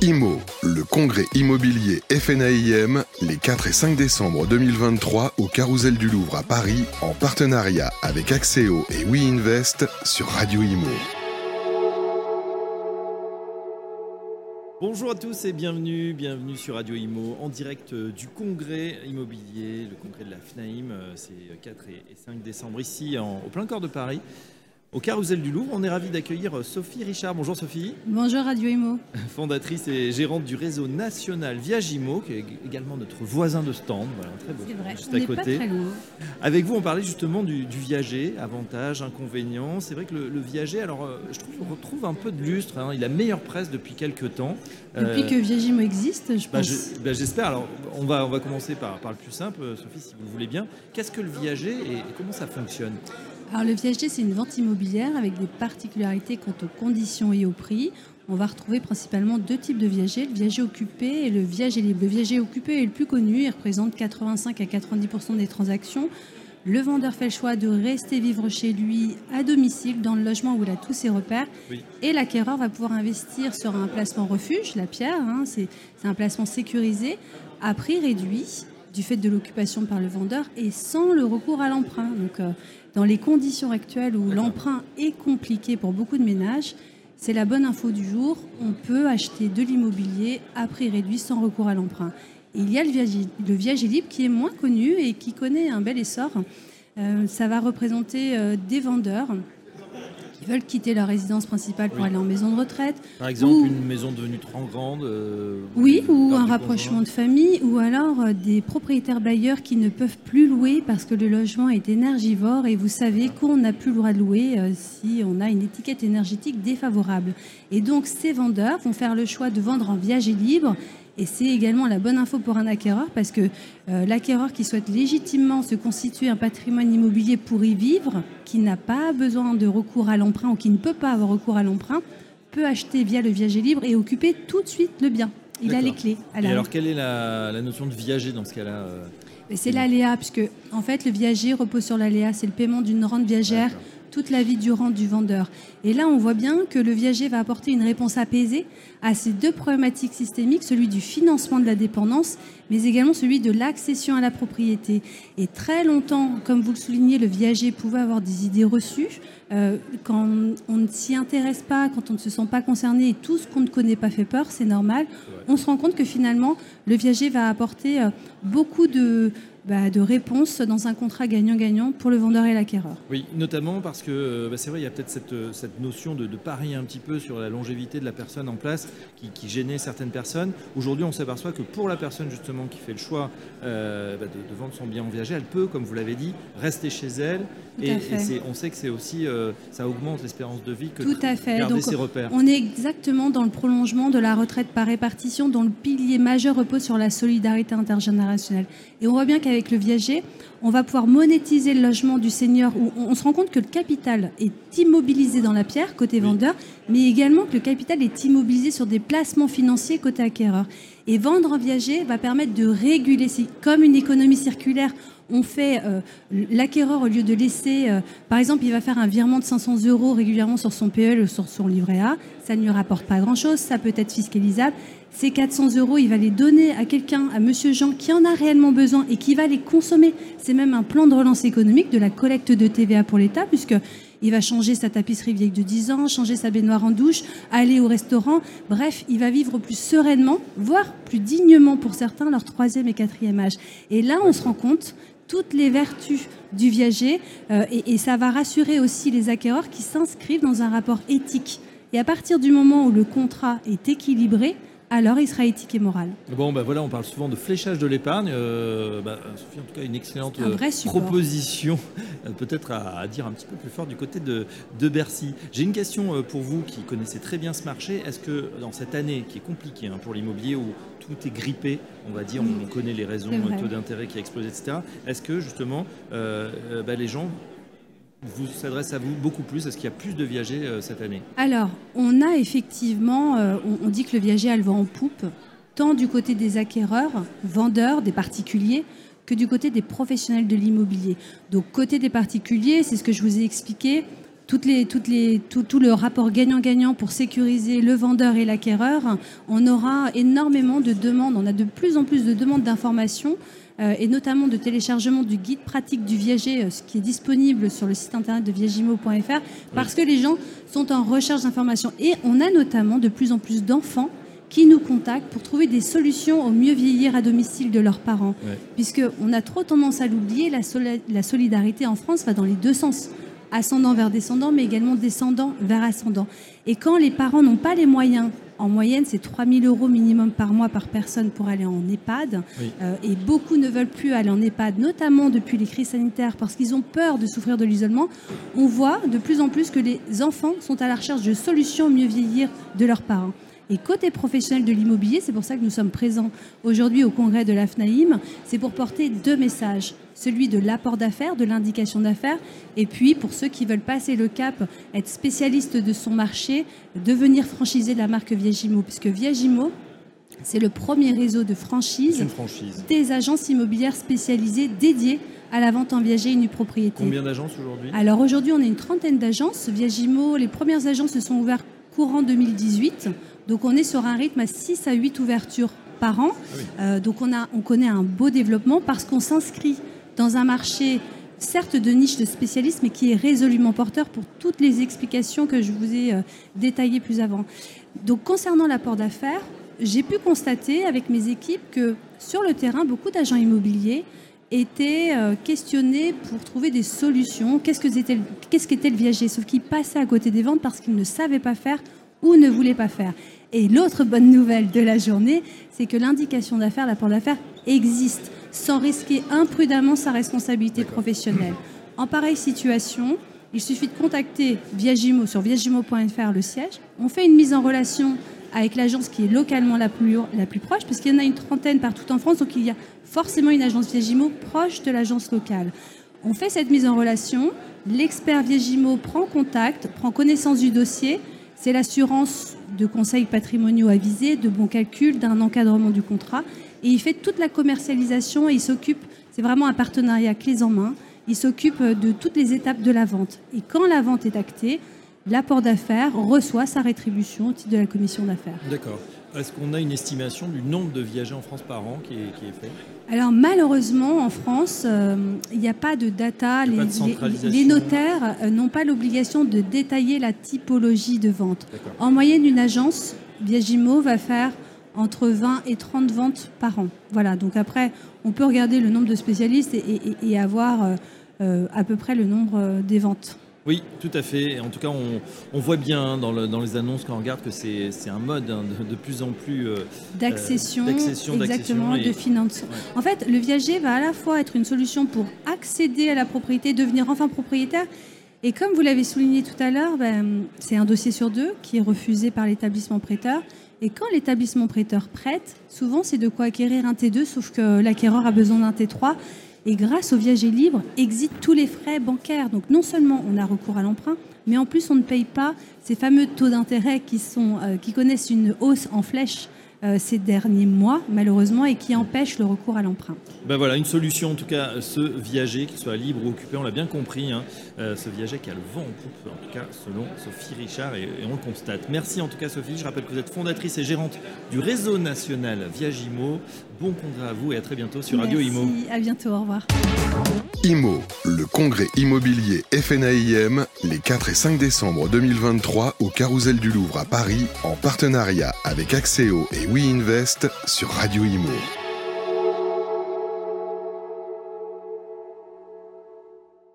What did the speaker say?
IMO, le congrès immobilier FNAIM, les 4 et 5 décembre 2023 au Carrousel du Louvre à Paris, en partenariat avec Axéo et WeInvest sur Radio IMO. Bonjour à tous et bienvenue sur Radio IMO en direct du congrès immobilier, le congrès de la FNAIM, c'est 4 et 5 décembre ici au plein cœur de Paris. Au Carrousel du Louvre, on est ravis d'accueillir Sophie Richard. Bonjour Sophie. Bonjour Radio IMO. Fondatrice et gérante du réseau national Viagimo, qui est également notre voisin de stand. Voilà, très beau. C'est vrai, juste on à n'est côté. pas très loin. Avec vous, on parlait justement du viager, avantages, inconvénients. C'est vrai que le viager, alors je trouve qu'on retrouve un peu de lustre. Hein. Il a meilleure presse depuis quelques temps. Depuis que Viagimo existe, je pense. J'espère. Alors, on va commencer par le plus simple, Sophie, si vous le voulez bien. Qu'est-ce que le viager et comment ça fonctionne ? Alors le viager, c'est une vente immobilière avec des particularités quant aux conditions et au prix. On va retrouver principalement deux types de viager, le viager occupé et le viager libre. Le viager occupé est le plus connu, il représente 85 à 90% des transactions. Le vendeur fait le choix de rester vivre chez lui à domicile, dans le logement où il a tous ses repères. Oui. Et l'acquéreur va pouvoir investir sur un placement refuge, la pierre, hein, c'est un placement sécurisé, à prix réduit, du fait de l'occupation par le vendeur et sans le recours à l'emprunt. Donc, dans les conditions actuelles où l'emprunt est compliqué pour beaucoup de ménages, c'est la bonne info du jour. On peut acheter de l'immobilier à prix réduit sans recours à l'emprunt. Et il y a le viager libre qui est moins connu et qui connaît un bel essor. Ça va représenter des vendeurs qui veulent quitter leur résidence principale pour aller en maison de retraite. Par exemple, une maison devenue trop grande. Oui, ou un rapprochement de famille, ou alors des propriétaires bailleurs qui ne peuvent plus louer parce que le logement est énergivore et vous savez qu'on n'a plus le droit de louer si on a une étiquette énergétique défavorable. Et donc ces vendeurs vont faire le choix de vendre en viager libre. Et c'est également la bonne info pour un acquéreur parce que l'acquéreur qui souhaite légitimement se constituer un patrimoine immobilier pour y vivre, qui n'a pas besoin de recours à l'emprunt ou qui ne peut pas avoir recours à l'emprunt, peut acheter via le viager libre et occuper tout de suite le bien. Il a les clés. Et alors quelle est la notion de viager dans ce cas-là C'est l'aléa, puisque en fait le viager repose sur l'aléa, c'est le paiement d'une rente viagère toute la vie durant du vendeur. Et là, on voit bien que le viager va apporter une réponse apaisée à ces deux problématiques systémiques, celui du financement de la dépendance, mais également celui de l'accession à la propriété. Et très longtemps, comme vous le soulignez, le viager pouvait avoir des idées reçues. Quand on ne s'y intéresse pas, quand on ne se sent pas concerné et tout ce qu'on ne connaît pas fait peur, c'est normal. On se rend compte que finalement, le viager va apporter beaucoup de réponses dans un contrat gagnant-gagnant pour le vendeur et l'acquéreur. Oui, notamment parce que c'est vrai, il y a peut-être cette notion de parier un petit peu sur la longévité de la personne en place qui gênait certaines personnes. Aujourd'hui, on s'aperçoit que pour la personne justement qui fait le choix de vendre son bien en viager, elle peut, comme vous l'avez dit, rester chez elle. Et on sait que c'est aussi, ça augmente l'espérance de vie que Tout à fait. garder Donc, ses repères. On est exactement dans le prolongement de la retraite par répartition dont le pilier majeur repose sur la solidarité intergénérationnelle. Et on voit bien qu'avec le viager, on va pouvoir monétiser le logement du senior où on se rend compte que le capital est immobilisé dans la pierre, côté vendeur, mais également que le capital est immobilisé sur des placements financiers côté acquéreur. Et vendre en viager va permettre de réguler, comme une économie circulaire. On fait l'acquéreur, au lieu de laisser, par exemple, il va faire un virement de 500 € régulièrement sur son PE ou sur son livret A. Ça ne lui rapporte pas grand-chose, ça peut être fiscalisable. Ces 400 €, il va les donner à quelqu'un, à monsieur Jean, qui en a réellement besoin et qui va les consommer. C'est même un plan de relance économique, de la collecte de TVA pour l'État, puisqu'il va changer sa tapisserie vieille de 10 ans, changer sa baignoire en douche, aller au restaurant. Bref, il va vivre plus sereinement, voire plus dignement pour certains, leur 3e et 4e âge. Et là, on se rend compte toutes les vertus du viager et ça va rassurer aussi les acquéreurs qui s'inscrivent dans un rapport éthique. Et à partir du moment où le contrat est équilibré, alors il sera éthique et moral. Bon, voilà, on parle souvent de fléchage de l'épargne. Sophie, en tout cas, une excellente proposition, peut-être à dire un petit peu plus fort du côté de Bercy. J'ai une question pour vous qui connaissez très bien ce marché. Est-ce que dans cette année qui est compliquée pour l'immobilier, où tout est grippé, on va dire, on connaît les raisons, le taux d'intérêt qui a explosé, etc., est-ce que justement les gens vous s'adresse à vous beaucoup plus? Est-ce qu'il y a plus de viagers cette année? Alors, on a effectivement, on dit que le viager a le vent en poupe, tant du côté des acquéreurs, vendeurs, des particuliers, que du côté des professionnels de l'immobilier. Donc, côté des particuliers, c'est ce que je vous ai expliqué, tout le rapport gagnant-gagnant pour sécuriser le vendeur et l'acquéreur, on aura énormément de demandes. On a de plus en plus de demandes d'informations et notamment de téléchargement du guide pratique du viager, ce qui est disponible sur le site internet de viagimo.fr, parce que les gens sont en recherche d'informations. Et on a notamment de plus en plus d'enfants qui nous contactent pour trouver des solutions au mieux vieillir à domicile de leurs parents. Puisqu'on a trop tendance à l'oublier, la solidarité en France va dans les deux sens. Ascendant vers descendant, mais également descendant vers ascendant. Et quand les parents n'ont pas les moyens, en moyenne, c'est 3 000 € minimum par mois par personne pour aller en EHPAD. Et beaucoup ne veulent plus aller en EHPAD, notamment depuis les crises sanitaires, parce qu'ils ont peur de souffrir de l'isolement. On voit de plus en plus que les enfants sont à la recherche de solutions au mieux vieillir de leurs parents. Et côté professionnel de l'immobilier, c'est pour ça que nous sommes présents aujourd'hui au congrès de la FNAIM, c'est pour porter deux messages. Celui de l'apport d'affaires, de l'indication d'affaires, et puis pour ceux qui veulent passer le cap, être spécialiste de son marché, devenir franchisé de la marque Viagimo, puisque Viagimo, c'est le premier réseau de franchise des agences immobilières spécialisées dédiées à la vente en viager et nue propriété. Combien d'agences aujourd'hui ? Alors aujourd'hui, on a une trentaine d'agences. Viagimo, les premières agences se sont ouvertes courant 2018. Donc on est sur un rythme à 6 à 8 ouvertures par an. Donc on connaît un beau développement parce qu'on s'inscrit dans un marché, certes de niche de spécialistes, mais qui est résolument porteur pour toutes les explications que je vous ai détaillées plus avant. Donc concernant l'apport d'affaires, j'ai pu constater avec mes équipes que sur le terrain, beaucoup d'agents immobiliers étaient questionnés pour trouver des solutions. Qu'est-ce qu'était le viager ? Sauf qu'ils passaient à côté des ventes parce qu'ils ne savaient pas faire ou ne voulaient pas faire. Et l'autre bonne nouvelle de la journée, c'est que l'indication d'affaires, l'apport d'affaires existe, sans risquer imprudemment sa responsabilité professionnelle. En pareille situation, il suffit de contacter Viagimo sur viagimo.fr, le siège. On fait une mise en relation avec l'agence qui est localement la plus proche, parce qu'il y en a une trentaine partout en France, donc il y a forcément une agence Viagimo proche de l'agence locale. On fait cette mise en relation, l'expert Viagimo prend contact, prend connaissance du dossier. C'est l'assurance de conseils patrimoniaux avisés, de bons calculs, d'un encadrement du contrat. Et il fait toute la commercialisation et il s'occupe, c'est vraiment un partenariat clés en main, il s'occupe de toutes les étapes de la vente. Et quand la vente est actée, l'apport d'affaires reçoit sa rétribution au titre de la commission d'affaires. D'accord. Est-ce qu'on a une estimation du nombre de viagers en France par an qui est fait ? Alors malheureusement, en France, il n'y a pas de data. Les notaires n'ont pas l'obligation de détailler la typologie de vente. D'accord. En moyenne, une agence, Viagimo, va faire entre 20 et 30 ventes par an. Voilà, donc après, on peut regarder le nombre de spécialistes et avoir à peu près le nombre des ventes. Oui, tout à fait. En tout cas, on voit bien dans les annonces quand on regarde que c'est un mode de plus en plus d'accession, exactement, de financement. Ouais. En fait, le viager va à la fois être une solution pour accéder à la propriété, devenir enfin propriétaire. Et comme vous l'avez souligné tout à l'heure, c'est un dossier sur deux qui est refusé par l'établissement prêteur. Et quand l'établissement prêteur prête, souvent c'est de quoi acquérir un T2, sauf que l'acquéreur a besoin d'un T3. Et grâce au viager libre, exitent tous les frais bancaires. Donc non seulement on a recours à l'emprunt, mais en plus on ne paye pas ces fameux taux d'intérêt qui connaissent une hausse en flèche ces derniers mois, malheureusement, et qui empêchent le recours à l'emprunt. Voilà, une solution, en tout cas, ce viager, qu'il soit libre ou occupé, on l'a bien compris, ce viager qui a le vent en poupe, en tout cas, selon Sophie Richard, et on le constate. Merci en tout cas, Sophie. Je rappelle que vous êtes fondatrice et gérante du réseau national Viagimo. Bon congrès à vous et à très bientôt sur Radio Imo. Merci, à bientôt, au revoir. Imo, le congrès immobilier FNAIM, les 4 et 5 décembre 2023 au Carrousel du Louvre à Paris, en partenariat avec Axéo et WeInvest sur Radio Imo.